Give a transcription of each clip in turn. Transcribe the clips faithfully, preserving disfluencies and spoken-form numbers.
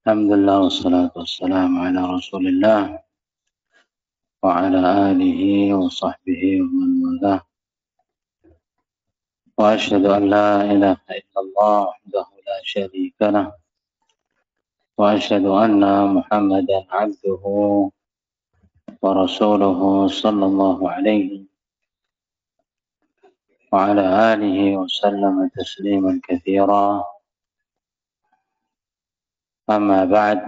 Alhamdulillah wassalatu wassalamu ala Rasulillah wa ala alihi wa sahbihi wa man walah. Wa asyhadu an la ilaha illallah wahdahu la syarika lah wa asyhadu anna Muhammadan abduhu wa rasuluhu sallallahu alaihi wa ala alihi wa sallam tasliman katsira. Amma ba'd.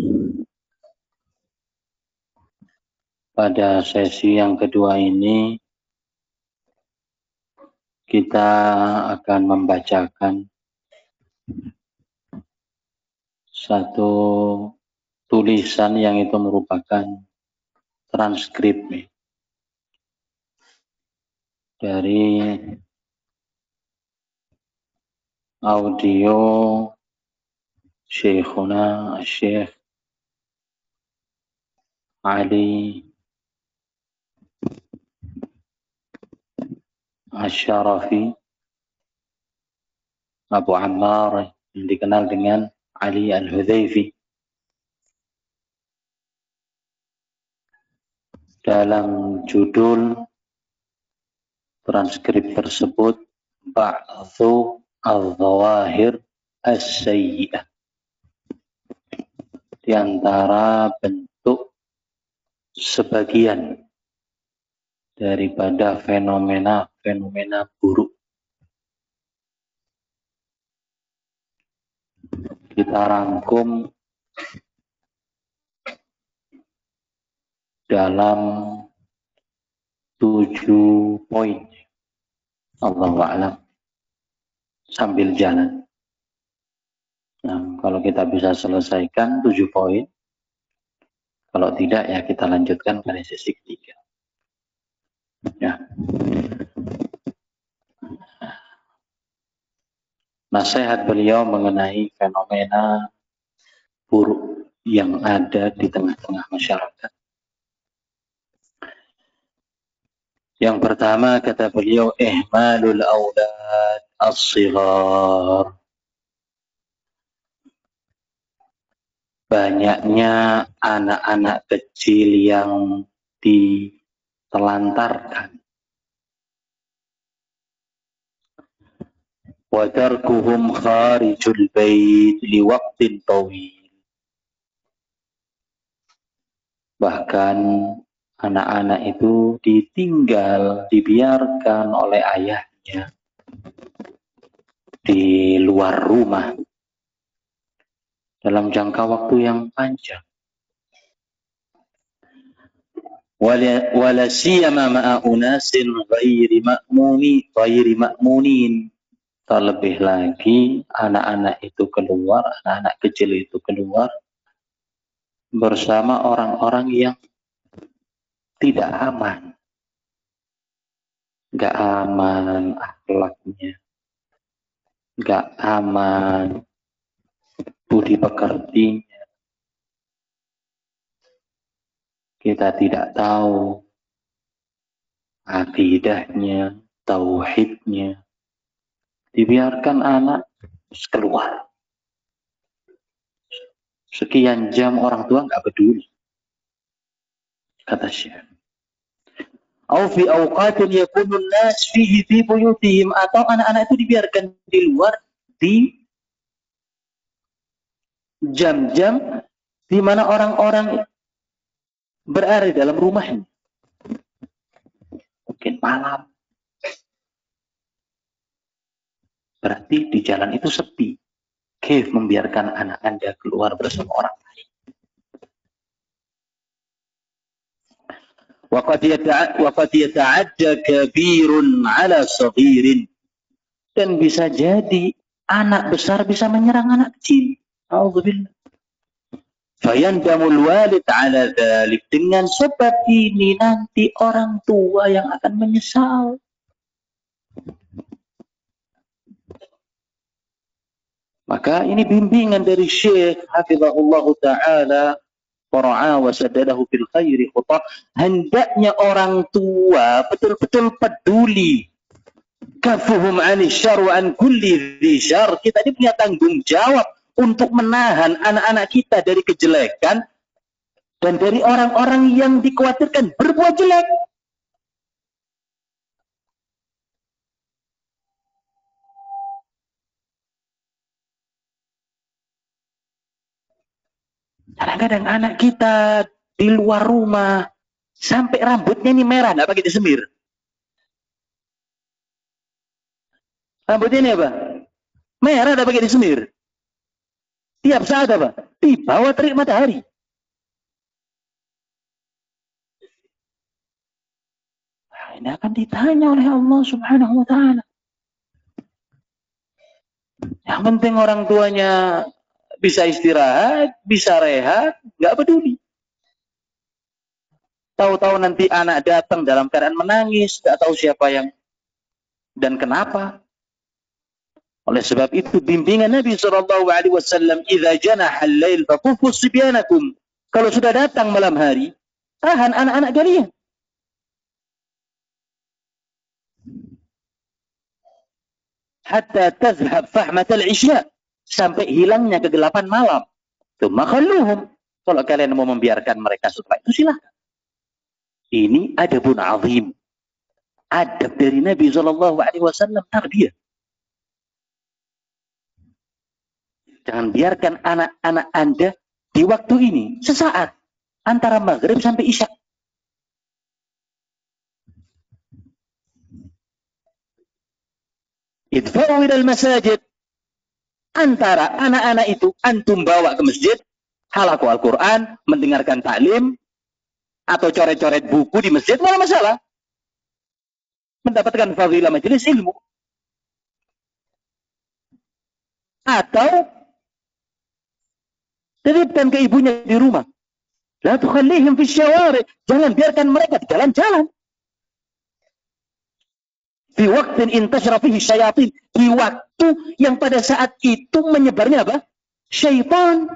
Pada sesi yang kedua ini kita akan membacakan satu tulisan yang itu merupakan transkrip dari audio Syekhuna Syekh Ali Asy-Syarafi Abu Ammar yang dikenal dengan Ali Al-Hudzaifi dalam judul transkrip tersebut Ba'dhu al-Zawahir as-Sayyi'ah, di antara bentuk sebagian daripada fenomena-fenomena buruk. Kita rangkum dalam tujuh poin. Allahu a'lam. Sambil jalan. Nah, kalau kita bisa selesaikan tujuh poin, kalau tidak ya kita lanjutkan pada sesi ketiga. Ya. Nasihat beliau mengenai fenomena buruk yang ada di tengah-tengah masyarakat. Yang pertama kata beliau, ihmalul aulad as-shighar. Banyaknya anak-anak kecil yang ditelantarkan. Wa tarkuhum kharijul bait liwaqtin tawil. Bahkan anak-anak itu ditinggal, dibiarkan oleh ayahnya di luar rumah dalam jangka waktu yang panjang. Wala siyama ma'a unasin ghairi ma'mumi ghairi ma'munin. Terlebih lagi anak-anak itu keluar, anak-anak kecil itu keluar bersama orang-orang yang tidak aman. Gak aman akhlaknya, gak aman budi pekertinya. Kita tidak tahu akidahnya, tauhidnya. Dibiarkan anak keluar. Sekian jam orang tua nggak peduli. Kata Syekh. Au fi awqatin yakunu an-nas fihi fi buyutihim, atau anak-anak itu dibiarkan di luar di jam-jam di mana orang-orang berada dalam rumahnya. Mungkin malam. Berarti di jalan itu sepi. Kif membiarkan anak Anda keluar bersama orang lain. Waqad yata'adda kabirun ala saghirin. Dan bisa jadi anak besar bisa menyerang anak kecil. A'udzubillah. Fayandamul walid ala dzalik. Dengan sebab ini nanti orang tua yang akan menyesal. Maka ini bimbingan dari Syekh hafizahullah ta'ala wa ra'a wa saddadahu bil khairi khutah. Hendaknya orang tua betul-betul peduli. Kafuhum 'ani syarr wa an kulli dzi syarr. Kita ini punya tanggung jawab untuk menahan anak-anak kita dari kejelekan dan dari orang-orang yang dikhawatirkan berbuat jelek. Kadang-kadang anak kita di luar rumah sampai rambutnya ini merah, nggak pakai disemir. Rambutnya ini apa? Merah, nggak pakai disemir. Tiap saat apa? Di bawah terik matahari. Nah, ini akan ditanya oleh Allah Subhanahu wa Ta'ala. Yang penting orang tuanya bisa istirahat, bisa rehat, nggak peduli. Tahu-tahu nanti anak datang dalam keadaan menangis, nggak tahu siapa yang dan kenapa. Oleh sebab itu bimbingan Nabi shallallahu alaihi wasallam, "Idza janaha al-lail fatufu sibyanakum." Kalau sudah datang malam hari, tahan anak-anak kalian. Hatta tazhab fahmat al-isya, sampai hilangnya kegelapan malam. Tsumma khalluhum. Kalau kalian mau membiarkan mereka setelah itu silahkan. Ini adabun azim. Adab dari Nabi shallallahu alaihi wasallam, tarbiyah. Jangan biarkan anak-anak Anda di waktu ini, sesaat, antara maghrib sampai isya. Idfa'u ilal masajid. Antara anak-anak itu, antum bawa ke masjid, halaqah Al-Quran, mendengarkan taklim, atau coret-coret buku di masjid, malah masalah. Mendapatkan fadilah majelis ilmu. Atau titipkan ke ibunya di rumah. La tukhallihim fi syawari. Jangan biarkan mereka di jalan-jalan. Fi waqtin intashara fihi syayatin. Di waktu yang pada saat itu menyebarnya apa? Syaitan.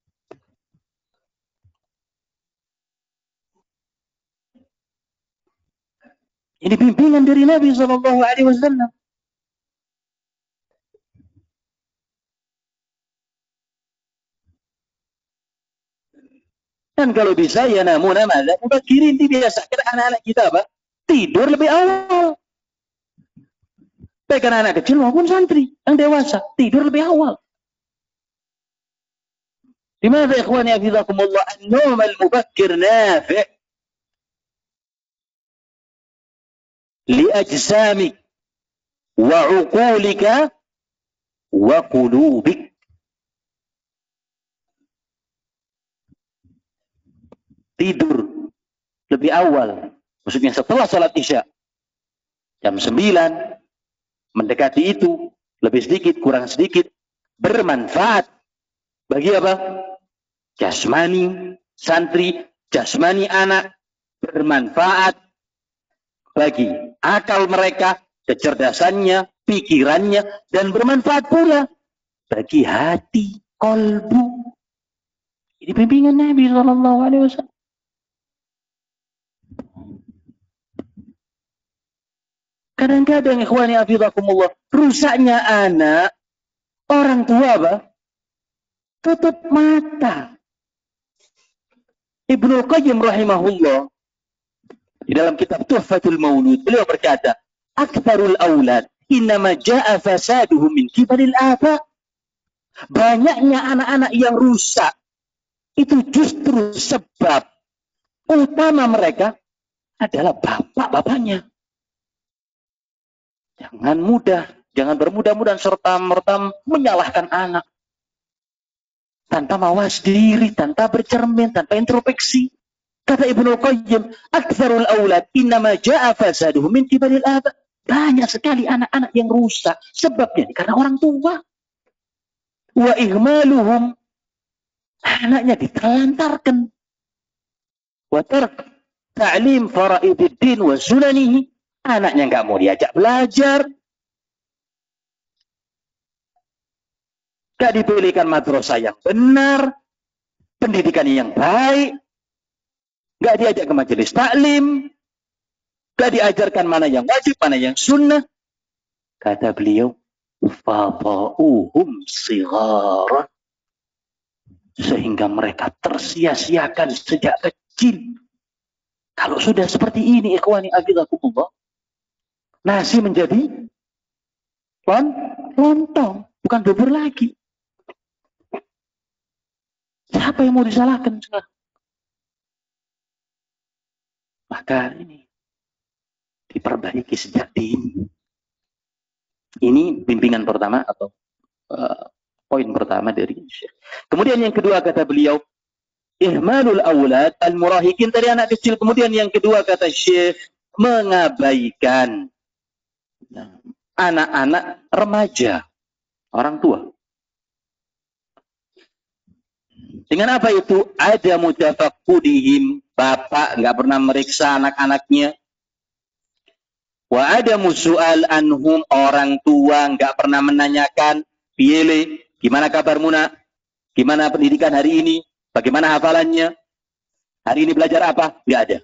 Ini bimbingan dari Nabi shallallahu alaihi wasallam. Dan kalau bisa ya namun namanya mubakirin, dibiasakan anak-anak kita apa? Tidur lebih awal. Baik anak kecil maupun santri yang dewasa, tidur lebih awal. Limadha ikhwani hafizakumullah, an-nawm al-mubakkir nafi' li ajsamik wa 'uqulika wa qulubik. Tidur lebih awal, maksudnya setelah salat isya jam sembilan, mendekati itu, lebih sedikit, kurang sedikit, bermanfaat bagi apa? Jasmani santri, jasmani anak, bermanfaat bagi akal mereka, kecerdasannya, pikirannya, dan bermanfaat pula bagi hati, kolbu. Ini bimbingan Nabi shallallahu alaihi wasallam. Kadang-kadang ikhwani hafizakumullah, rusaknya anak, orang tua apa? Tutup mata. Ibnu Qayyim rahimahullah di dalam kitab Tuhfatul Maulud, beliau berkata, "Aktsarul aulad innama jaa fasaduhum min kibalil aba." Banyaknya anak-anak yang rusak itu justru sebab utama mereka adalah bapak-bapaknya. Jangan mudah, jangan bermudah-mudahan serta-merta menyalahkan anak. Tanpa mawas diri, tanpa bercermin, tanpa introspeksi. Kata Ibnu Qayyim, aktsarul aulad innama jaa fasaduhum min kibalil aba. Banyak sekali anak-anak yang rusak. Sebabnya karena orang tua. Wa ihmaluhum. Anaknya ditelantarkan. Wa tark ta'lim faraididdin wa sunanihi. Anaknya nggak mau diajak belajar. Nggak dipilihkan madrasah yang benar. Pendidikan yang baik. Nggak diajak ke majelis taklim. Nggak diajarkan mana yang wajib, mana yang sunnah. Kata beliau, fada'uhum sighara. Sehingga mereka tersia-siakan sejak kecil. Kalau sudah seperti ini, ikhwani afidakumullah, nasi menjadi lon, lontong, bukan bubur lagi. Siapa yang mau disalahkan sekarang? Maka ini diperbaiki sejak dini. Ini bimbingan pertama atau uh, poin pertama dari Syekh. Kemudian yang kedua kata beliau, ihmalul aulad al-murahikin, dari anak kecil. Kemudian yang kedua kata Syekh, mengabaikan anak-anak remaja, orang tua. Dengan apa itu? Ada mutafaqudihim, bapak nggak pernah meriksa anak-anaknya. Wa ada musual anhum, orang tua nggak pernah menanyakan, piye, gimana kabarmu nak? Gimana pendidikan hari ini? Bagaimana hafalannya? Hari ini belajar apa? Nggak ada.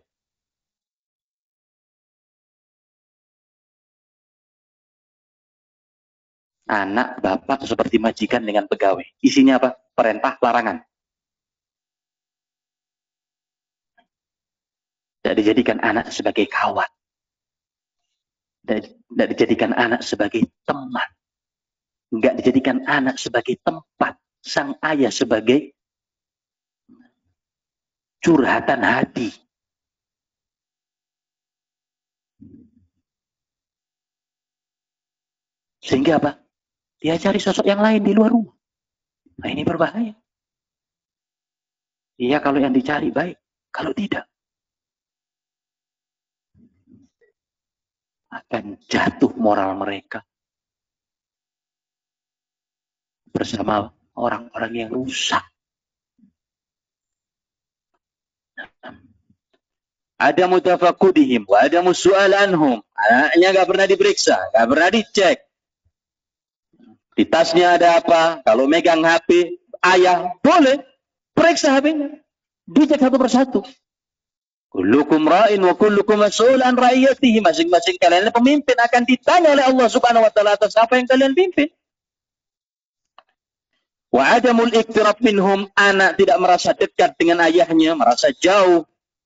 Anak bapak seperti majikan dengan pegawai. Isinya apa? Perintah, larangan. Tidak dijadikan anak sebagai kawan. Tidak dijadikan anak sebagai teman. Tidak dijadikan anak sebagai tempat. Sang ayah sebagai curhatan hati. Sehingga apa? Dia cari sosok yang lain di luar rumah. Nah ini berbahaya. Iya kalau yang dicari baik. Kalau tidak, akan jatuh moral mereka bersama orang-orang yang rusak. Ada mutafaqudihim wa ada musual anhum. Anaknya nggak pernah diperiksa, nggak pernah dicek. Di tasnya ada apa? Kalau megang H P ayah, boleh periksa H P-nya. Dicek satu persatu. Kullukum ra'in wa kullukum mas'ul an ra'iyatihi. Masing-masing kalian pemimpin akan ditanya oleh Allah Subhanahu wa taala atas apa yang kalian pimpin. Wa adamul iktirab minhum, anak tidak merasa dekat dengan ayahnya, merasa jauh.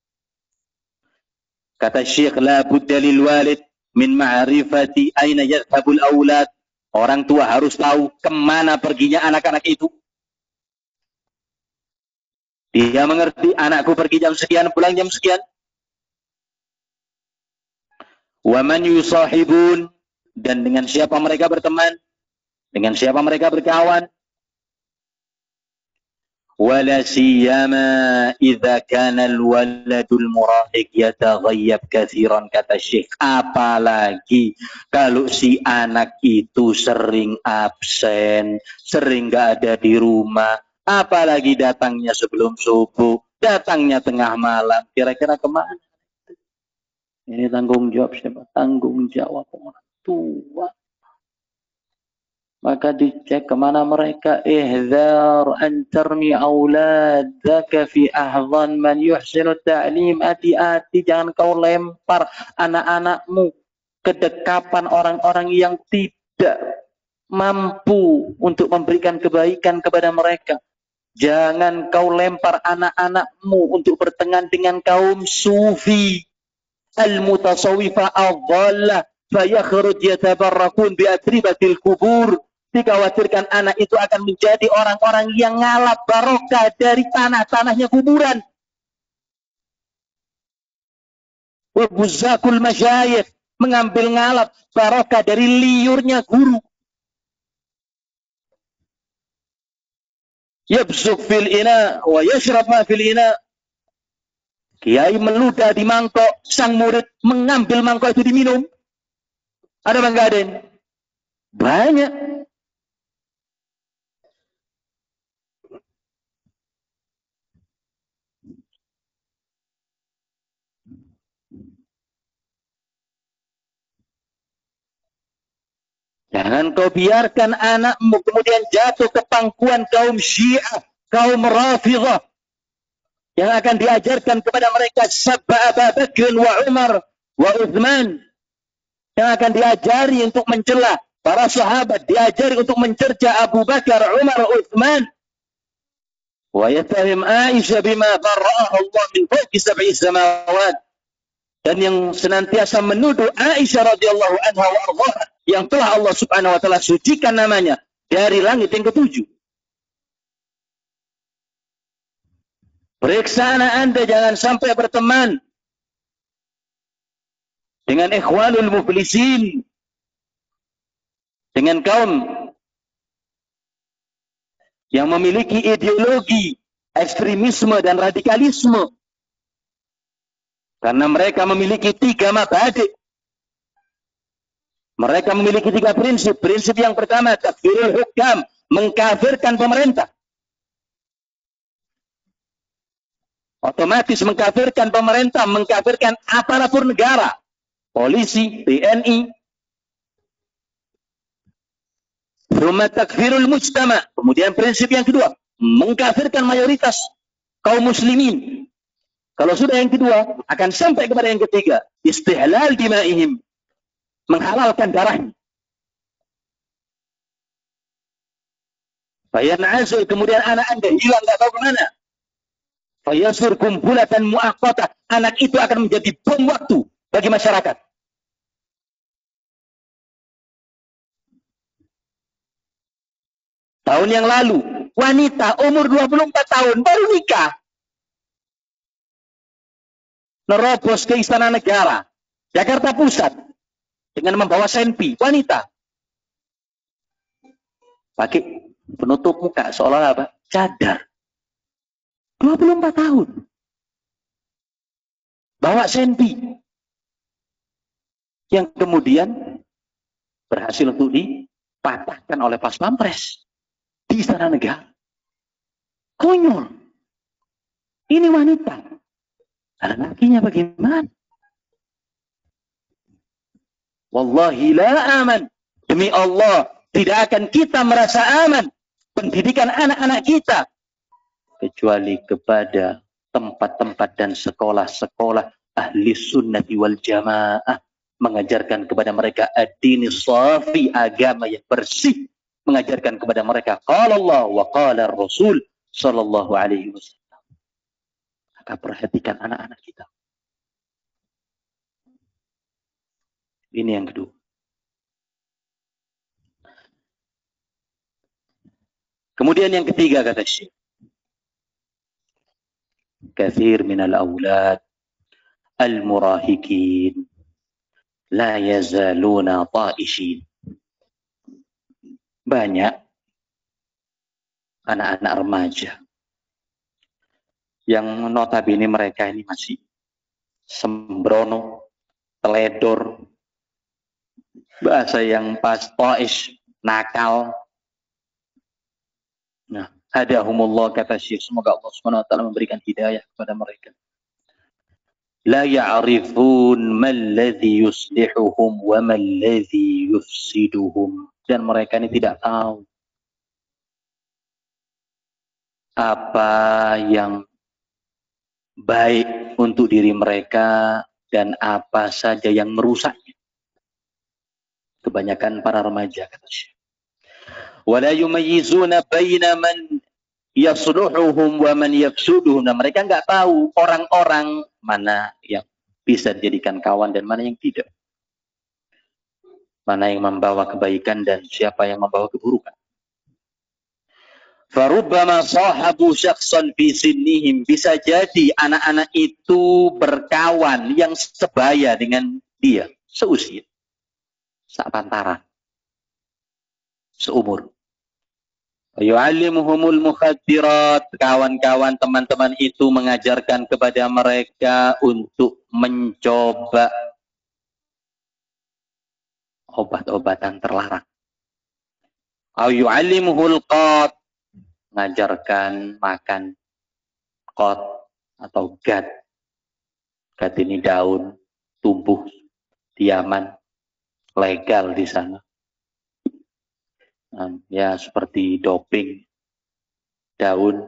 Kata Syekh, la budda lil walid min ma'rifati aina yadhhabul aulad. Orang tua harus tahu kemana perginya anak-anak itu. Dia mengerti, anakku pergi jam sekian, pulang jam sekian. Wa man yusahibun, dan dengan siapa mereka berteman, dengan siapa mereka berkawan. Wala siyama idza kana al-waladul murahiq yataghayyab katsiran, kata Syekh, apalagi kalau si anak itu sering absen, sering enggak ada di rumah, apalagi datangnya sebelum subuh, datangnya tengah malam, kira-kira kemana? Ini tanggung jawab siapa? Tanggung jawab orang tua. Maka dicek kemana mereka. Ihdzar an tarmi auladaka fi ahzan man yuhsinu ta'lim. Hati-hati, jangan kau lempar anak-anakmu ke dekapan orang-orang yang tidak mampu untuk memberikan kebaikan kepada mereka. Jangan kau lempar anak-anakmu untuk berteman dengan kaum sufi al-mutasawwifah adhallah fayakhruj yatabarrakun bi atribatil kubur. Dikhawatirkan anak itu akan menjadi orang-orang yang ngalap barokah dari tanah-tanahnya kuburan. Wa buzakul masyayikh, mengambil ngalap barokah dari liurnya guru. Yabsuk fil ina wa yashrab ma fil ina. Kiai meludah di mangkok, sang murid mengambil mangkok itu diminum. Ada bang Gaden? Banyak. Jangan kau biarkan anakmu kemudian jatuh ke pangkuan kaum Syiah, kaum Rafidhah, yang akan diajarkan kepada mereka sabba Abu Bakr wa Umar wa Uthman, yang akan diajari untuk mencela para sahabat, diajari untuk mencerca Abu Bakar, Umar, Uthman. Wa yattahim Aisyah bima barra'aha Allah min fawqi sab'i samawat. Dan yang senantiasa menuduh Aisyah radhiyallahu anha wa ardhaha yang telah Allah Subhanahu wa taala sucikan namanya dari langit yang ketujuh. Periksa anak Anda jangan sampai berteman dengan ikhwanul muflisin, dengan kaum yang memiliki ideologi ekstremisme dan radikalisme. Karena mereka memiliki tiga mabadi. Mereka memiliki tiga prinsip. Prinsip yang pertama, takfirul hukam, mengkafirkan pemerintah. Otomatis mengkafirkan pemerintah, mengkafirkan aparatur negara. Polisi, T N I. Rumah takfirul mujtama. Kemudian prinsip yang kedua, mengkafirkan mayoritas kaum muslimin. Kalau sudah yang kedua, akan sampai kepada yang ketiga. Istihlal dimaihim. Menghalalkan darahnya. Fayan'azul, kemudian anak Anda hilang, tidak tahu kemana. Fayasur kumpulatan mu'aqqatah. Anak itu akan menjadi bom waktu bagi masyarakat. Tahun yang lalu, wanita umur dua puluh empat tahun baru nikah. Nerobos ke Istana Negara, Jakarta Pusat, dengan membawa senpi, wanita. Pakai penutup muka, seolah apa? Cadar. dua puluh empat tahun. Bawa senpi. Yang kemudian berhasil untuk dipatahkan oleh Pas Pampres di Istana Negara. Konyol. Ini wanita. Lakinya bagaimana? Wallahi la aman. Demi Allah, tidak akan kita merasa aman pendidikan anak-anak kita kecuali kepada tempat-tempat dan sekolah-sekolah ahli sunnati wal jamaah, mengajarkan kepada mereka ad-dini safi, agama yang bersih, mengajarkan kepada mereka qala Allah wa qala Rasul sallallahu alaihi wasallam. Maka perhatikan anak-anak kita. Ini yang kedua. Kemudian yang ketiga kata Syekh, kathir minal awlad al-murahikin la yazaluna ta'ishin. Banyak anak-anak remaja yang notabene mereka ini masih sembrono, teledor, bahasa yang pas ta'ish, nakal. Nah, hadahumullah kata Syekh, semoga Allah Subhanahu wa taala memberikan hidayah kepada mereka. La ya'rifun malladhi yuslihuhum wa malladhi yufsiduhum. Dan mereka ini tidak tahu apa yang baik untuk diri mereka dan apa saja yang merusaknya. Kebanyakan para remaja kata Syekh. Wala yumayyizuna baina man yasluhuhum wa man yafsuduhum. Nah, mereka enggak tahu orang-orang mana yang bisa dijadikan kawan dan mana yang tidak. Mana yang membawa kebaikan dan siapa yang membawa keburukan. Farubbama sahabu syakhsan fi sinnihim. Bisa jadi anak-anak itu berkawan yang sebaya dengan dia, seusia, sepantaran, seumur. Yu'allimuhumul mukhaddirat. Kawan-kawan teman-teman itu mengajarkan kepada mereka untuk mencoba obat-obatan terlarang. Au yu'allimuhul qat. Mengajarkan makan qat atau gad. Gad ini daun, tumbuh di Yaman, legal di sana. Nah, ya seperti doping, daun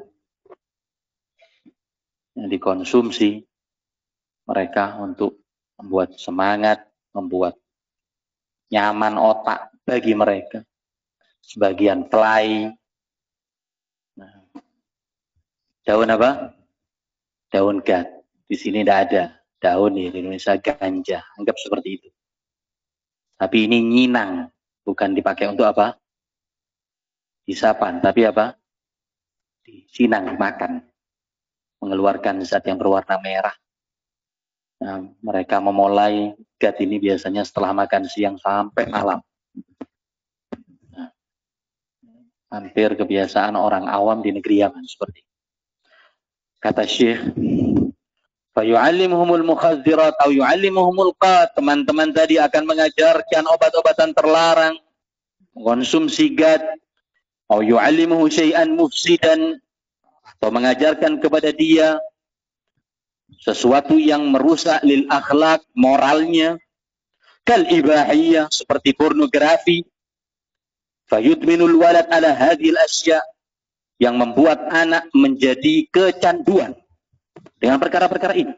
yang dikonsumsi mereka untuk membuat semangat, membuat nyaman otak bagi mereka. Sebagian fly. Nah, Daun apa? Daun gat. Di sini tidak ada daun ya, di Indonesia ganja. Anggap seperti itu. Tapi ini nyinang, bukan dipakai untuk apa? Disapan, tapi apa? Disinang, makan. Mengeluarkan zat yang berwarna merah. Nah, mereka memulai gat ini biasanya setelah makan siang sampai malam. Nah, hampir kebiasaan orang awam di negeri Yaman seperti itu. Kata Syekh, fayu'allimuhumul mukhadzirat atau yu'allimuhumul qat. Teman-teman tadi akan mengajarkan obat-obatan terlarang, konsumsi gat, atau yu'allimuhu syai'an mufsidan, atau mengajarkan kepada dia sesuatu yang merusak lil akhlak, moralnya, kal ibahiyah, seperti pornografi, fayudminul walad ala hadhil asya, yang membuat anak menjadi kecanduan dengan perkara-perkara ini.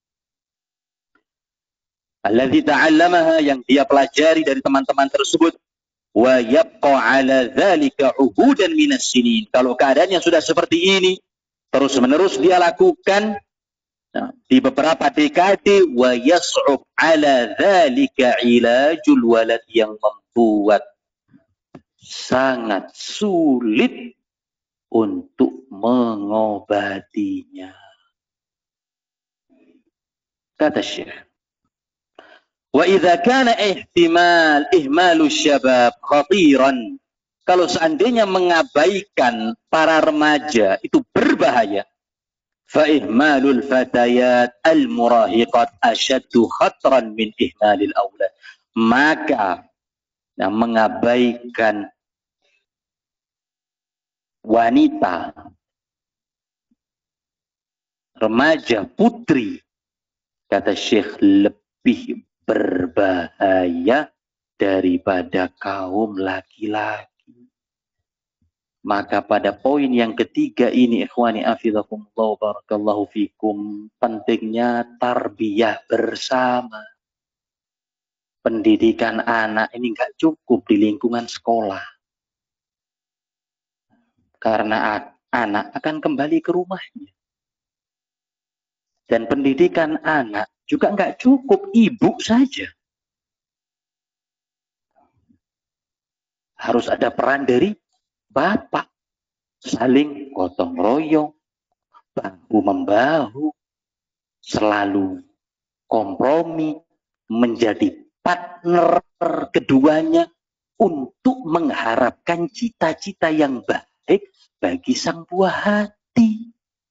Alladzi ta'allamaha, yang dia pelajari dari teman-teman tersebut, wa yabqa ala dzalika uhudan minas sinin. Kalau keadaannya sudah seperti ini, terus-menerus dia lakukan, nah, di beberapa dekade, wa yas'ub ala dzalika ilajul walad, yang membuat sangat sulit untuk mengobatinya. Kata Syekh, wa idza kana ihtimal ihmalu syabab khatiran, kalau seandainya mengabaikan para remaja itu berbahaya, fa ihmalul fatayat al murahiqat ashaddu khatran min ihmalil aulad, maka nah, mengabaikan wanita remaja putri, kata Syekh, lebih berbahaya daripada kaum laki-laki. Maka pada poin yang ketiga ini, ikhwani afizakumullah barakallahu fikum, pentingnya tarbiyah bersama. Pendidikan anak ini nggak cukup di lingkungan sekolah. Karena anak akan kembali ke rumahnya. Dan pendidikan anak juga nggak cukup ibu saja. Harus ada peran dari bapak. Saling gotong royong, bahu-membahu, selalu kompromi, menjadi partner keduanya untuk mengharapkan cita-cita yang baik bagi sang buah hati.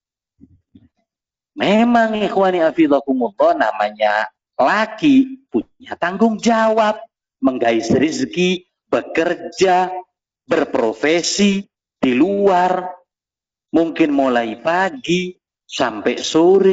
Memang ikhwani afidakumullah, namanya laki punya tanggung jawab, menggais rezeki, bekerja, berprofesi di luar, mungkin mulai pagi sampai sore.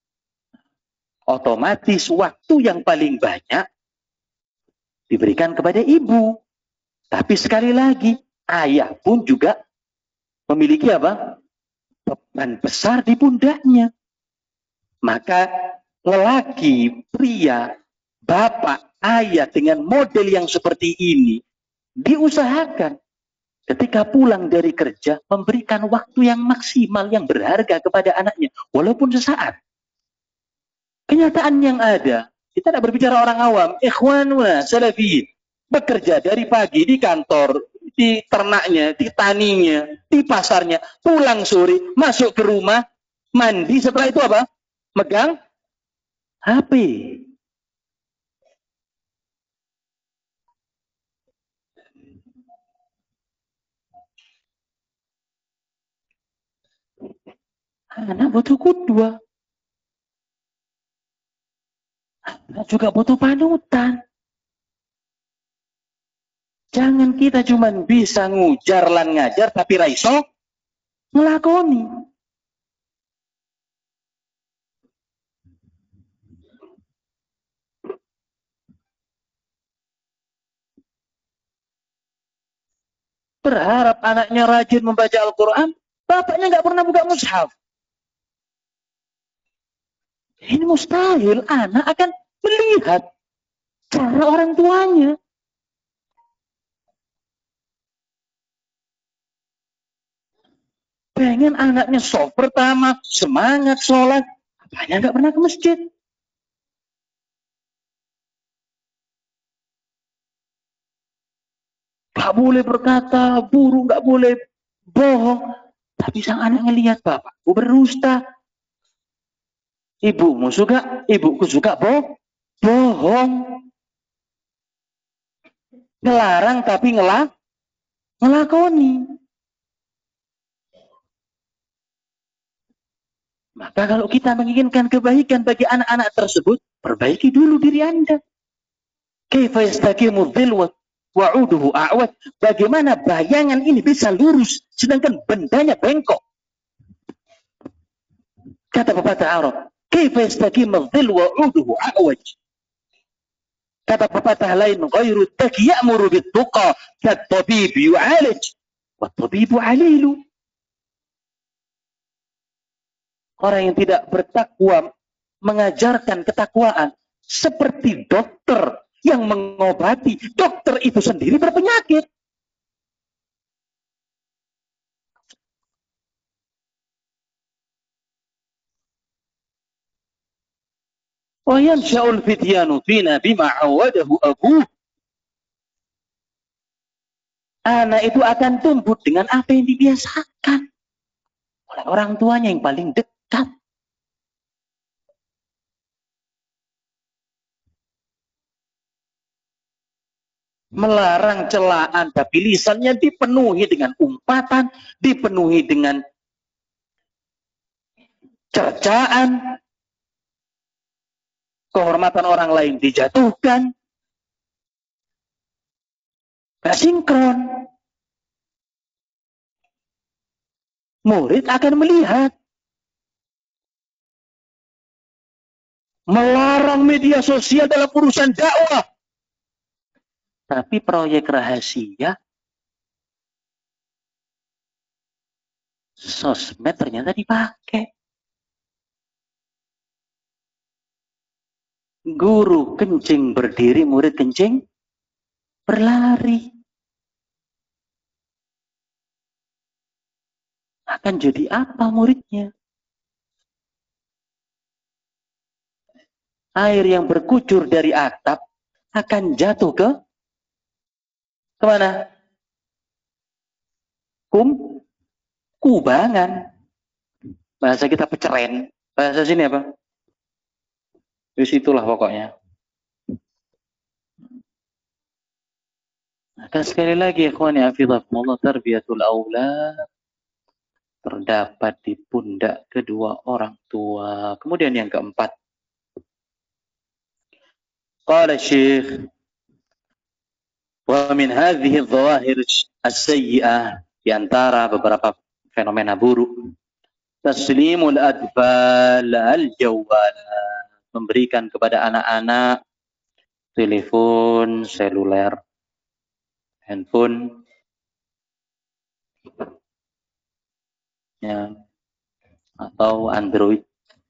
Otomatis waktu yang paling banyak diberikan kepada ibu. Tapi sekali lagi, ayah pun juga memiliki apa? Beban besar di pundaknya. Maka lelaki, pria, bapak, ayah dengan model yang seperti ini diusahakan ketika pulang dari kerja memberikan waktu yang maksimal, yang berharga kepada anaknya, walaupun sesaat. Kenyataan yang ada, kita tidak berbicara orang awam, ikhwanuna salafiyin, bekerja dari pagi di kantor, di ternaknya, di taninya, di pasarnya, pulang sore, masuk ke rumah, mandi, setelah itu apa? Megang H P. Anak butuh kudwa. Anak juga butuh panutan. Jangan kita cuma bisa ngujar lan ngajar tapi raiso ngelakoni. Berharap anaknya rajin membaca Al-Quran, bapaknya nggak pernah buka mushaf. Ini mustahil, anak akan melihat cara orang tuanya. pengen anaknya soft pertama, semangat sholat, apanya nggak pernah ke masjid. Nggak boleh berkata, buruk nggak boleh bohong. Tapi sang anak ngelihat bapakku berusta. Ibumu suka, ibuku suka boh, bohong. Ngelarang tapi ngelak, ngelakoni. Maka kalau kita menginginkan kebaikan bagi anak-anak tersebut, perbaiki dulu diri Anda. Kaifa yastaqimu dhil wa'uduhu a'wad. Bagaimana bayangan ini bisa lurus sedangkan bendanya bengkok? Kata pepatah Arab, kaifa yastaqimu dhil wa'uduhu a'wad. Kata pepatah lain, ghairu taki ya'muru bit-tuqa kat-tabibi yu'alij wat-tabibu 'alilu. Orang yang tidak bertakwa mengajarkan ketakwaan seperti dokter yang mengobati. Dokter itu sendiri berpenyakit. Wa yansha'ul fityanu fina bima 'awadahu abuh. Anak itu akan tumbuh dengan apa yang dibiasakan oleh orang tuanya yang paling dekat. Melarang celaan, tapi lisannya dipenuhi dengan umpatan, dipenuhi dengan cercaan, kehormatan orang lain dijatuhkan, gak sinkron. Murid akan melihat. Melarang media sosial dalam urusan dakwah. Tapi proyek rahasia, sosmed ternyata dipakai. Guru kencing berdiri, murid kencing berlari. Akan jadi apa muridnya? Air yang berkucur dari atap akan jatuh ke kemana? Kum, kubangan. Bahasa kita peceren. Bahasa sini apa? Di situlah pokoknya. Maka sekali lagi, ikhwani hafidhakumullah, tarbiyatul aulad terdapat di pundak kedua orang tua. Kemudian yang keempat. Qala Syekh, wa min hadhihi adh-dhawahir as-sayyi'ah, di antara beberapa fenomena buruk, taslimul adfal al-jawwal, memberikan kepada anak-anak telepon seluler, handphone, ya, atau Android.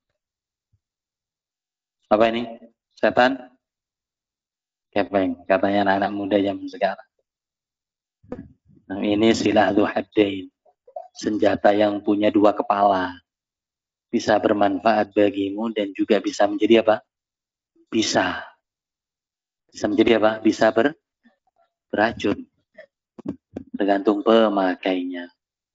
Apa ini? Setan? Kepeng, katanya anak-anak muda zaman sekarang. Nah, ini silah dzu haddain, senjata yang punya dua kepala. Bisa bermanfaat bagimu dan juga bisa menjadi apa? Bisa. Bisa menjadi apa? Bisa ber, beracun. Tergantung pemakainya.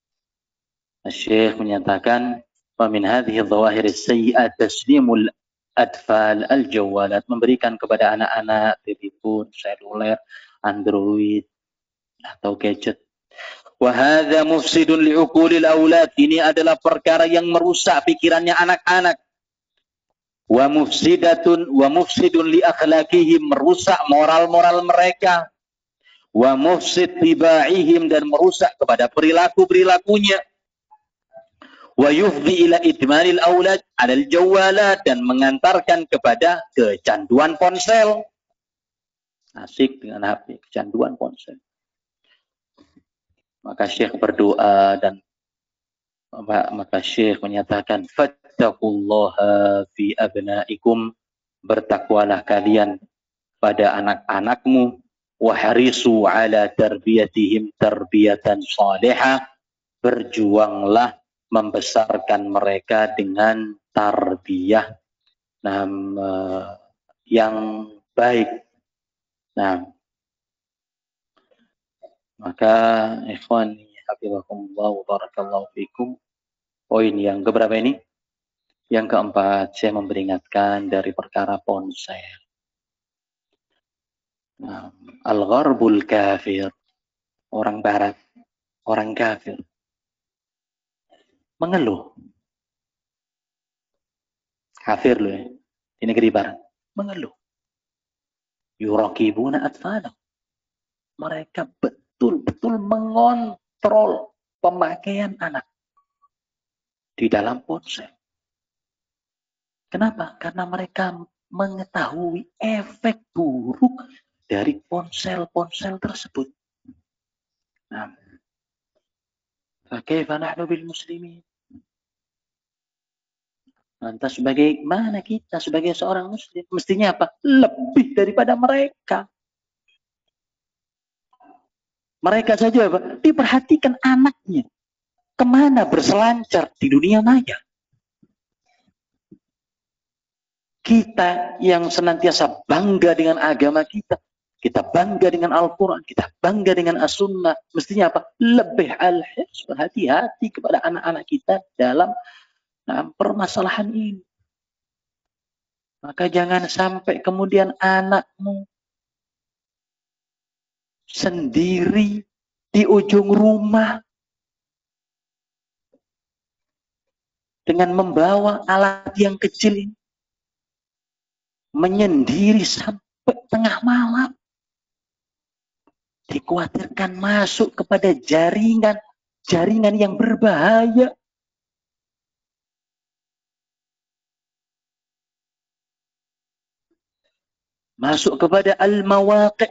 Syekh menyatakan, wa min hadhihi dhawahir as-sayyi'at taslimul atfal al-jawalat, memberikan kepada anak-anak telepon seluler, Android atau gadget. Wa hadza mufsidun li'uqulil aulad, ini adalah perkara yang merusak pikirannya anak-anak. Wa mufsidatun wa mufsidun li akhlaqihim, merusak moral-moral mereka. Wa mufsid tibaihim, dan merusak kepada perilaku-perilakunya. Wa yufdi ila idmanil aulad 'alal jawalat, dan mengantarkan kepada kecanduan ponsel. Asik dengan H P, kecanduan ponsel. Maka Syekh berdoa dan maka Syekh menyatakan, fattaqullaha fi abnaikum, bertakwalah kalian pada anak-anakmu, wa harisu ala tarbiyatihim tarbiyatan salihah, berjuanglah membesarkan mereka dengan tarbiyah nah, yang baik. Nah, maka ikhwan hafizakumullah wa barakallahu fikum. Poin yang keberapa ini? Yang keempat, saya memperingatkan dari perkara ponsel. Nah, al-gharbul kafir, orang barat, orang kafir, mengeluh. Kafir loh ya, di negeri barat, mengeluh. Yurakibuna atfalah. Mereka betul-betul mengontrol pemakaian anak di dalam ponsel. Kenapa? Karena mereka mengetahui efek buruk dari ponsel-ponsel tersebut. Nah, fakaifa nahnu bil muslimin? Lantas bagaimana kita sebagai seorang muslim? Mestinya apa? Lebih daripada mereka. Mereka saja apa? Diperhatikan anaknya. Kemana berselancar di dunia maya. Kita yang senantiasa bangga dengan agama kita. Kita bangga dengan Al-Quran. Kita bangga dengan As-Sunnah. Mestinya apa? Lebih al-hirs, berhati-hati kepada anak-anak kita dalam nah, permasalahan ini. Maka jangan sampai kemudian anakmu sendiri di ujung rumah dengan membawa alat yang kecil ini menyendiri sampai tengah malam, dikhawatirkan masuk kepada jaringan jaringan yang berbahaya. Masuk kepada al-mawaqi',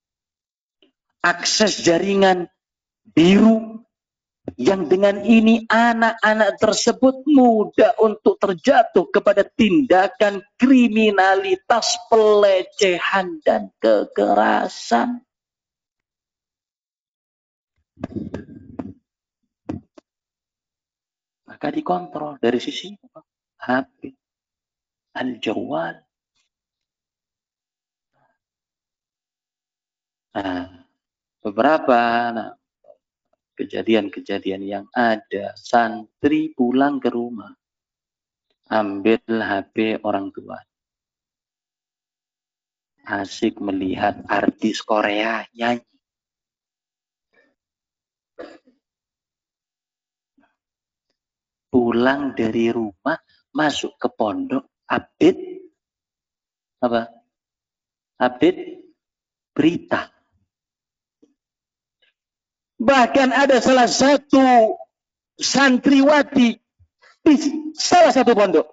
akses jaringan biru, yang dengan ini anak-anak tersebut mudah untuk terjatuh kepada tindakan kriminalitas, pelecehan, dan kekerasan. Maka dikontrol dari sisi H P, al-jawal. Nah, beberapa nah, kejadian-kejadian yang ada, santri pulang ke rumah, ambil H P orang tua, asik melihat artis Korea nyanyi. Pulang dari rumah, masuk ke pondok, update apa? Update berita. Bahkan ada salah satu santriwati di salah satu pondok.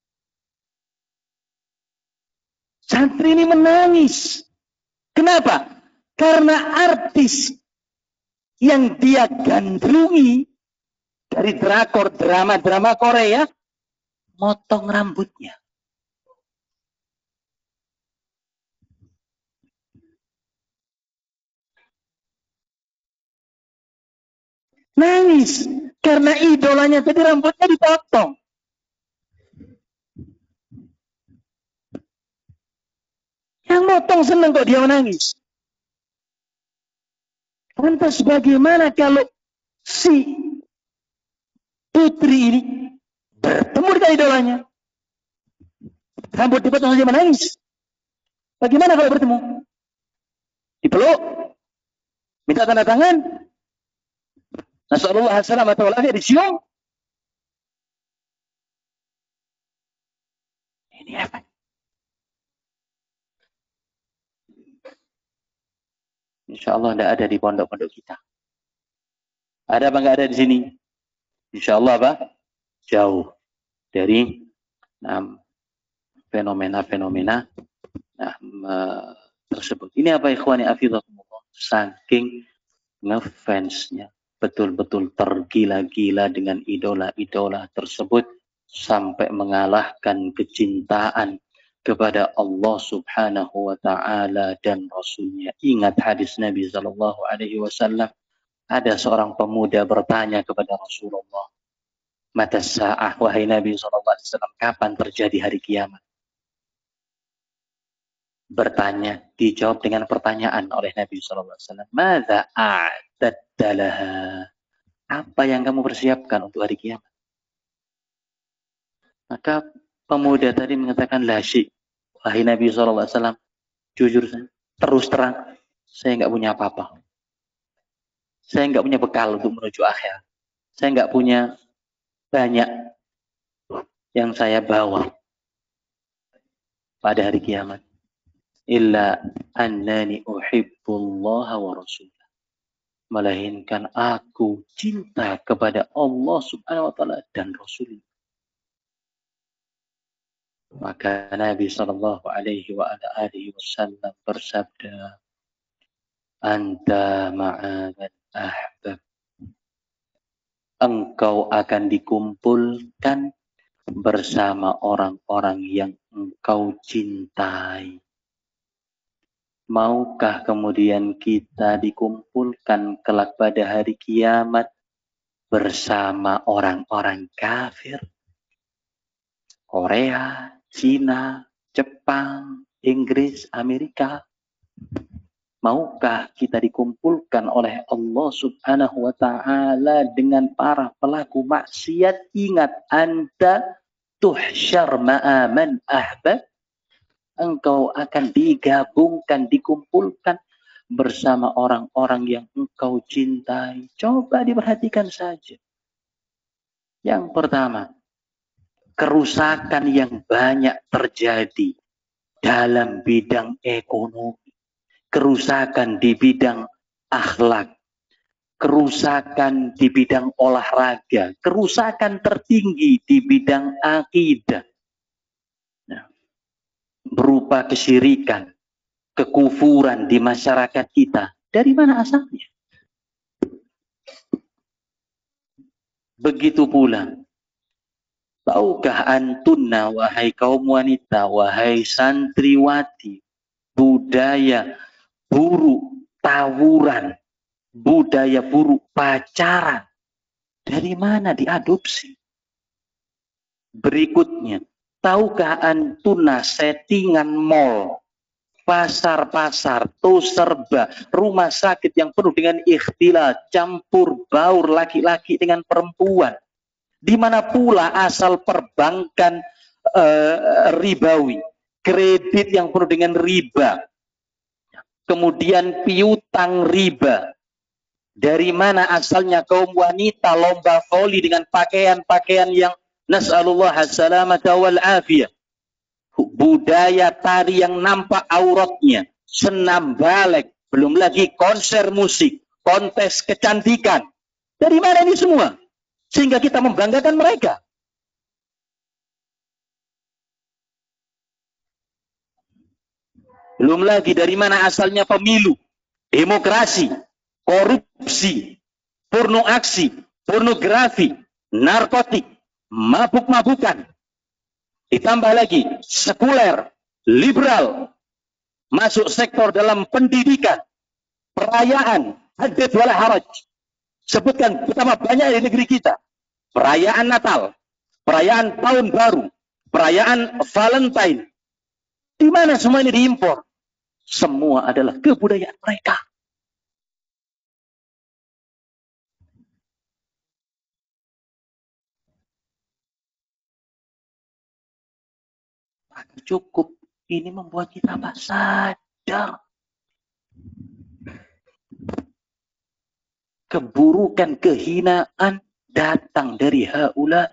Santri ini menangis. Kenapa? Karena artis yang dia gandrungi dari drakor, drama-drama Korea, motong rambutnya. Nangis karena idolanya tadi rambutnya dipotong. Yang motong senang kok dia menangis. Lantas bagaimana kalau si putri ini bertemu dengan idolanya, rambut dipotong saja menangis? Bagaimana kalau bertemu? Dipeluk, minta tanda tangan, nasallallahu alaihi wasallam atau lagi dicium. Ini apa? Insya Allah tidak ada di pondok-pondok kita. Ada apa nggak ada di sini? Insya Allah apa? Jauh dari fenomena-fenomena nah, nah, tersebut. Ini apa ikhwani afidakumullah? Saking ngefansnya, betul-betul tergila-gila dengan idola-idola tersebut sampai mengalahkan kecintaan kepada Allah Subhanahu wa taala dan Rasulnya. Ingat hadis Nabi sallallahu alaihi wasallam, ada seorang pemuda bertanya kepada Rasulullah, Mata sa'ah, wahai Nabi shallallahu alaihi wasallam, kapan terjadi hari kiamat? Bertanya, dijawab dengan pertanyaan oleh Nabi shallallahu alaihi wasallam. Madza a'tadta laha? Apa yang kamu persiapkan untuk hari kiamat? Maka pemuda tadi mengatakan, la syai'. Wahai Nabi shallallahu alaihi wasallam, jujur saja, terus terang, saya nggak punya apa-apa. Saya nggak punya bekal untuk menuju akhir. Saya nggak punya banyak yang saya bawa pada hari kiamat. Illa annani uhibbullaha wa rasulah. Melainkan aku cinta kepada Allah subhanahu wa ta'ala dan Rasul. Maka Nabi sallallahu alaihi wa ala alihi wasallam bersabda, Anta ma'aman ahbab. Engkau akan dikumpulkan bersama orang-orang yang engkau cintai. Maukah kemudian kita dikumpulkan kelak pada hari kiamat bersama orang-orang kafir? Korea, Cina, Jepang, Inggris, Amerika. Maukah kita dikumpulkan oleh Allah subhanahu wa ta'ala dengan para pelaku maksiat? Ingat, anta tuhsyar ma'aman ahbab. Engkau akan digabungkan, dikumpulkan bersama orang-orang yang engkau cintai. Coba diperhatikan saja. Yang pertama, kerusakan yang banyak terjadi dalam bidang ekonomi. Kerusakan di bidang akhlak, kerusakan di bidang olahraga, kerusakan tertinggi di bidang akidah, nah, berupa kesyirikan, kekufuran di masyarakat kita. Dari mana asalnya? Begitu pula, tahukah antunna, wahai kaum wanita, wahai santriwati, budaya buruk tawuran, budaya buruk pacaran, dari mana diadopsi? Berikutnya, tahukah antuna settingan mall, pasar-pasar, toserba, rumah sakit yang penuh dengan ikhtilat, campur baur laki-laki dengan perempuan. Di mana pula asal perbankan uh, ribawi, kredit yang penuh dengan riba, kemudian piutang riba. Dari mana asalnya kaum wanita lomba voli dengan pakaian-pakaian yang nas'alullah as-salamata wal afiyah. Budaya tari yang nampak auratnya, senam balek, belum lagi konser musik, kontes kecantikan. Dari mana ini semua? Sehingga kita membanggakan mereka. Belum lagi dari mana asalnya pemilu, demokrasi, korupsi, porno aksi, pornografi, narkotik, mabuk-mabukan. Ditambah lagi sekuler, liberal, masuk sektor dalam pendidikan, perayaan, hadits wala haraj. Sebutkan betapa banyak di negeri kita. Perayaan Natal, perayaan Tahun Baru, perayaan Valentine. Di mana semua ini diimpor? Semua adalah kebudayaan mereka. Cukup ini membuat kita sadar keburukan, kehinaan datang dari haula.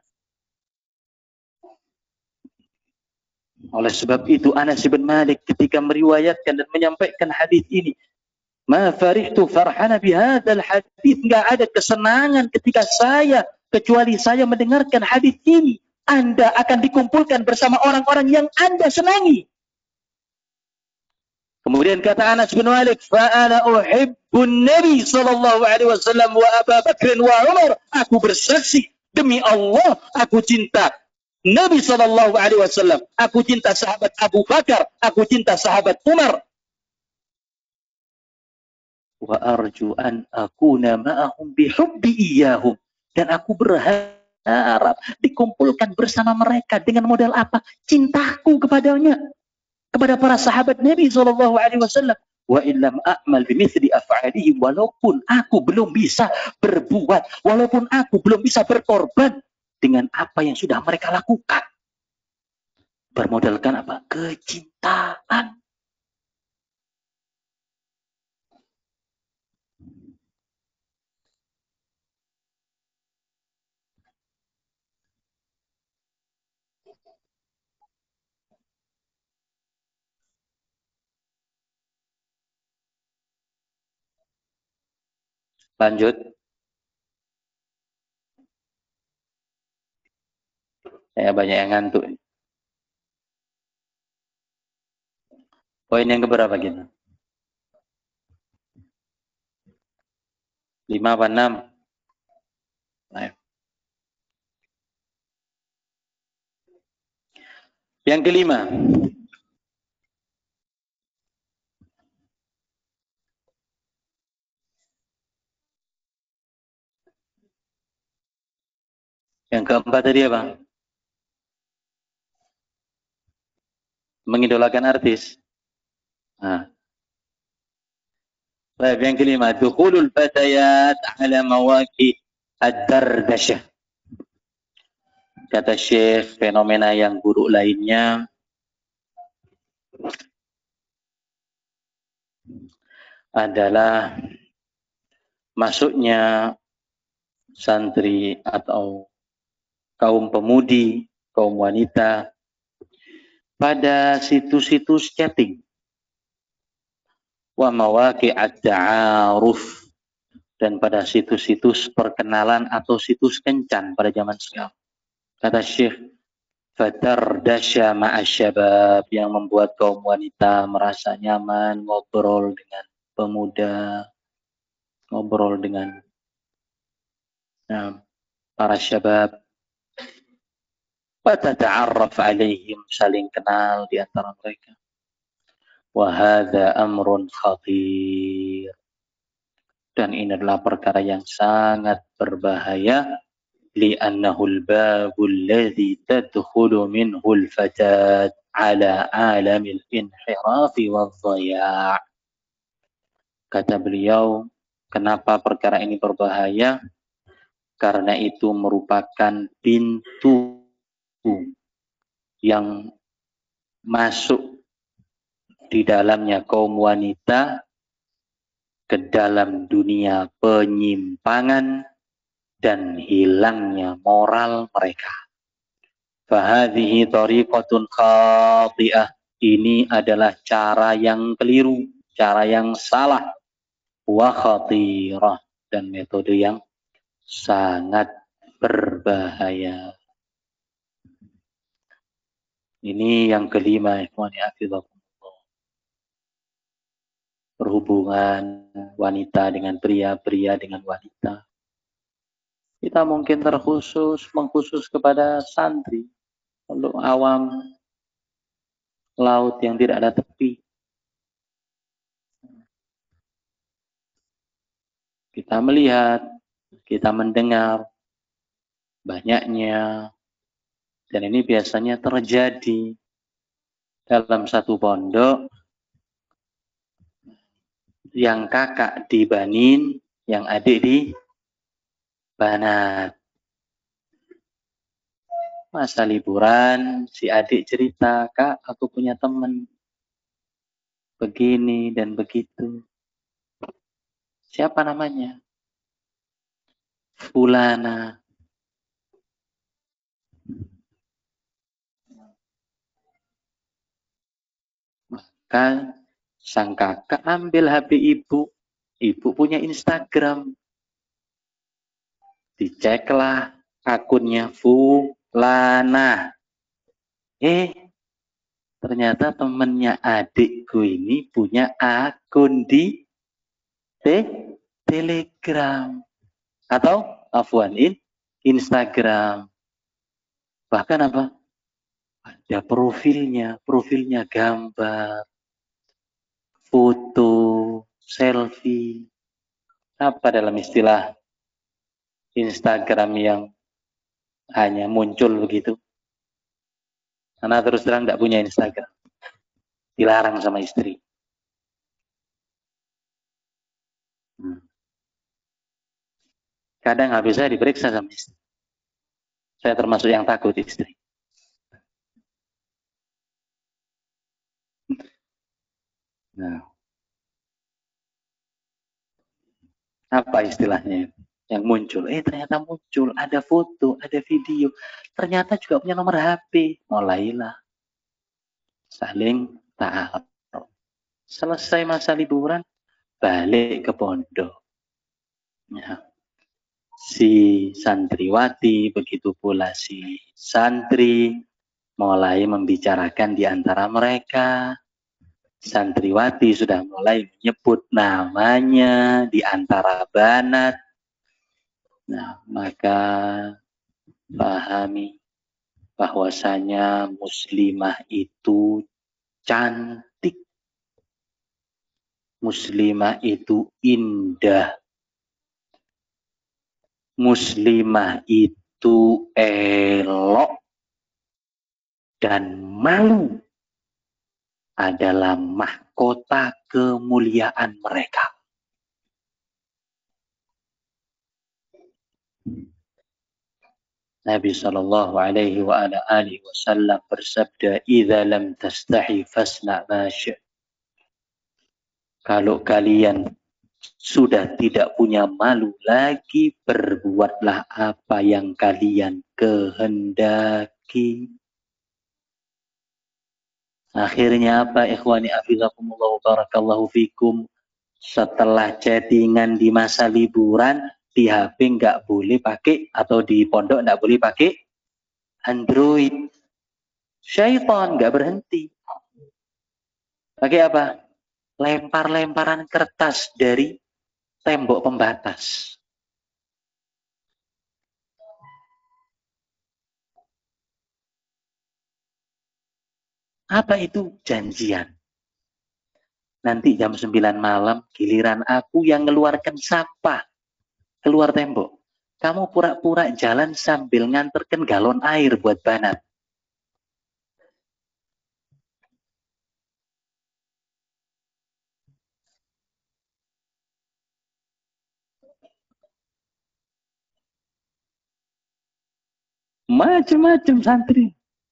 Oleh sebab itu Anas bin Malik ketika meriwayatkan dan menyampaikan hadis ini, ma farihtu farhana bihadzal hadis, enggak ada kesenangan ketika saya kecuali saya mendengarkan hadis ini. Anda akan dikumpulkan bersama orang-orang yang Anda senangi. Kemudian kata Anas bin Malik, fa ana uhibbun nabi sallallahu alaihi wasallam wa Abu Bakr wa Umar. Aku bersaksi demi Allah, aku cinta Nabi sallallahu alaihi wasallam, aku cinta sahabat Abu Bakar, aku cinta sahabat Umar. Wa arju an akuna ma'ahum bihubbi iyyahum, dan aku berharap Arab, dikumpulkan bersama mereka dengan modal apa? Cintaku kepadanya, kepada para sahabat Nabi shallallahu alaihi wasallam. Wa illam a'mal bimithli af'alihim, walaupun aku belum bisa berbuat, walaupun aku belum bisa berkorban dengan apa yang sudah mereka lakukan. Bermodalkan apa? Kecintaan. Lanjut. Saya banyak yang ngantuk. Poin yang keberapa kita? Lima apa enam? Nah. Yang kelima. Yang keempat tadi apa? Mengidolakan artis. Nah. Baik, yang kelima, dukhulul fatayat ala mawaqi ad-dardashah. Kata Syekh, fenomena yang buruk lainnya adalah masuknya santri atau kaum pemudi, kaum wanita pada situs-situs chatting. Wa mawaqi'at ta'aruf, dan pada situs-situs perkenalan atau situs kencan pada zaman sekarang. Kata Syekh, fatardasya ma'asyabab, yang membuat kaum wanita merasa nyaman ngobrol dengan pemuda, ngobrol dengan nah, para syabab. Wa tata'arraf alaihim, saling kenal di antara mereka. Wa hadza amrun khatir, dan ini adalah perkara yang sangat berbahaya. Li'annahu al-babul ladzi tadkhulu minhu al-fatat ala alamil inhirafi wadh-dhaya'. Kata beliau, kenapa perkara ini berbahaya? Karena itu merupakan pintu yang masuk di dalamnya kaum wanita ke dalam dunia penyimpangan dan hilangnya moral mereka. Fahadhihi tariqatun khati'ah, ini adalah cara yang keliru, cara yang salah, wa khatirah, dan metode yang sangat berbahaya. Ini yang kelima, ikhwani fillah. Berhubungan wanita dengan pria, pria dengan wanita. Kita mungkin terkhusus, mengkhusus kepada santri, untuk awam, laut yang tidak ada tepi. Kita melihat, kita mendengar banyaknya, dan ini biasanya terjadi dalam satu pondok, yang kakak di Banin, yang adik di Banat. Masa liburan, si adik cerita, Kak, aku punya teman begini dan begitu. Siapa namanya? Fulana. Maka sang kakak ambil H P ibu. Ibu punya Instagram. Diceklah akunnya Fulana. Eh, ternyata temennya adikku ini punya akun di te Telegram. Atau afwan, in Instagram. Bahkan apa? Ada profilnya, profilnya gambar, foto, selfie. Apa dalam istilah Instagram yang hanya muncul begitu. Karena terus terang tidak punya Instagram, dilarang sama istri. Hmm. Kadang habis saya diperiksa sama istri. Saya termasuk yang takut istri. Nah, apa istilahnya yang muncul? Eh ternyata muncul, ada foto, ada video. Ternyata juga punya nomor H P. Mulailah saling ta'aruf. Selesai masa liburan, balik ke pondok. Ya. Si santriwati, begitu pula si santri, mulai membicarakan di antara mereka. Santriwati sudah mulai menyebut namanya di antara banat. Nah, maka pahami bahwasanya muslimah itu cantik. Muslimah itu indah. Muslimah itu elok dan malu adalah mahkota kemuliaan mereka. Nabi sallallahu alaihi wa ala alihi wasallam bersabda, "Idza lam tastahi fasna ma syi'." Kalau kalian sudah tidak punya malu lagi, berbuatlah apa yang kalian kehendaki. Akhirnya apa, ikhwani afizakumullah wa barakallahu fikum? Setelah chattingan di masa liburan, di H P nggak boleh pakai, atau di pondok nggak boleh pakai Android. Syaitan nggak berhenti. Pakai apa? Lempar-lemparan kertas dari tembok pembatas. Apa itu? Janjian. Nanti jam sembilan malam, giliran aku yang ngeluarkan sampah keluar tembok. Kamu pura-pura jalan sambil nganterkan galon air buat banat. Macam-macam santri.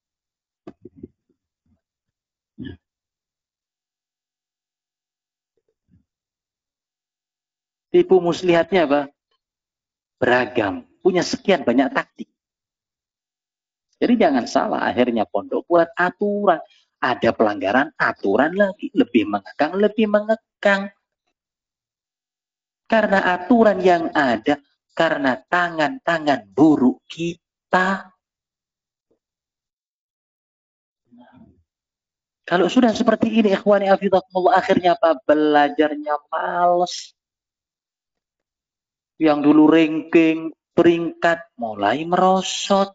Tipu muslihatnya apa? Beragam. Punya sekian banyak taktik. Jadi jangan salah, akhirnya pondok buat aturan. Ada pelanggaran, aturan lagi. Lebih mengekang, lebih mengekang. Karena aturan yang ada, karena tangan-tangan buruk kita. Kalau sudah seperti ini, ikhwani afidakumullah, akhirnya apa? Belajarnya males. Yang dulu ranking, peringkat, mulai merosot.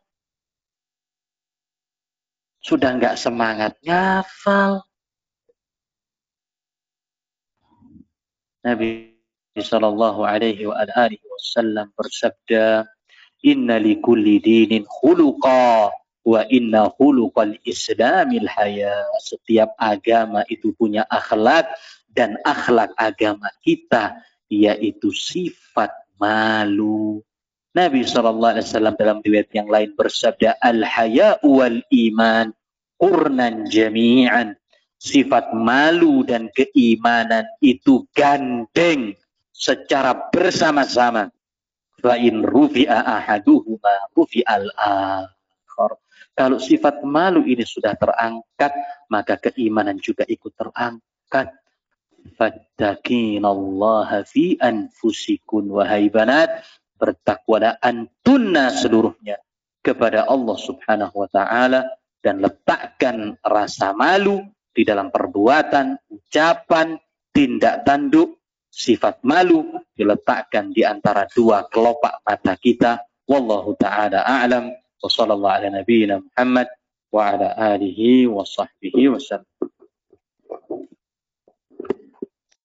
Sudah nggak semangat ngafal. Nabi sallallahu alaihi wa alihi wasallam bersabda, "Inna likulli dinin khuluqa wa inna khuluqal islamil haya." Setiap agama itu punya akhlak, dan akhlak agama kita yaitu sifat malu. Nabi sallallahu alaihi wasallam dalam riwayat yang lain bersabda, "Al-haya'u wal iman qurnan jami'an." Sifat malu dan keimanan itu gandeng secara bersama-sama. Fa in rufi'a ahaduhuma rufi'al akhar. Kalau sifat malu ini sudah terangkat, maka keimanan juga ikut terangkat. Fattaqinallaha fi anfusikum, wahai banat, bertakwalah antunna seluruhnya kepada Allah Subhanahu wa taala, dan letakkan rasa malu di dalam perbuatan, ucapan, tindak tanduk. Sifat malu diletakkan di antara dua kelopak mata kita. Wallahu ta'ala a'lam. Wa sallallahu ala nabiyyina Muhammad wa ala alihi wa sahbihi wa sallam.